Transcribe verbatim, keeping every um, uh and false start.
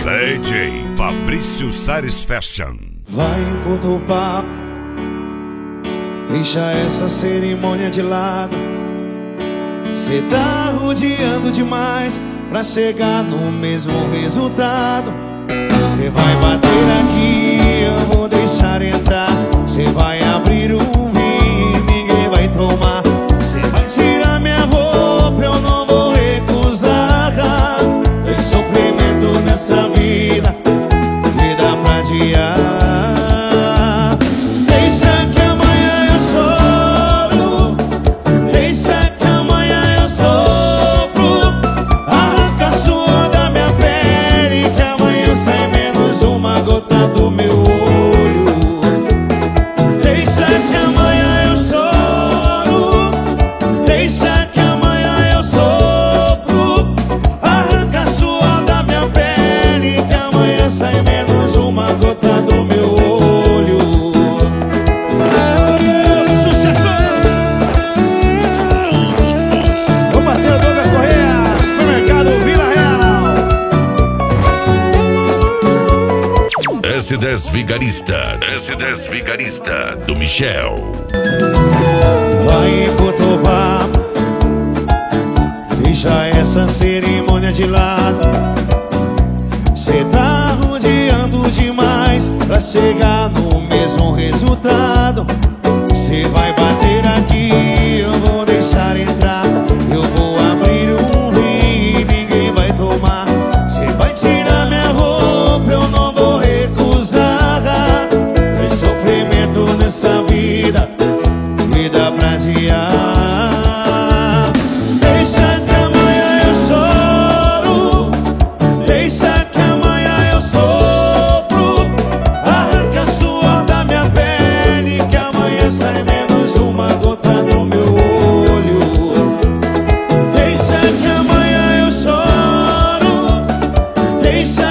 D J Fabrício Sares Fashion. Vai enquanto o papo, deixa essa cerimônia de lado. Cê tá rodeando demais pra chegar no mesmo resultado. Cê vai bater aqui, eu vou deixar entrar. Cê vai abrir um vinho e ninguém vai tomar. Cê vai tirar minha roupa, eu não vou recusar. Tem sofrimento nessa vida, vida pra adiar. Deixa que amanhã eu choro, deixa que amanhã eu sofro. Arranca suor da minha pele, que amanhã sai menos uma gota do meu olho. Deixa que amanhã eu choro, deixa que amanhã eu sofro. Arranca suor da minha pele, que amanhã sai menos uma gota do meu olho. Sucesso! Meu parceiro Douglas Correia, Supermercado Vila Real. S dez Vigarista, S dez Vigarista do Michel. Vai enquanto o papo, deixa essa cerimônia de lado. Cê tá rodeando demais pra chegar no mesmo resultado. Cê vai bater aqui, eu vou deixar entrar. Eu vou abrir um vinho e ninguém vai tomar. Cê vai tirar minha roupa, eu não vou recusar. Tem sofrimento nessa vida, vida pra adiar. Deixa que amanhã eu choro, deixa que amanhã eu sofro. Arranca suor da minha pele, que amanhã sai menos uma gota do meu olho. Deixa que amanhã eu choro, deixa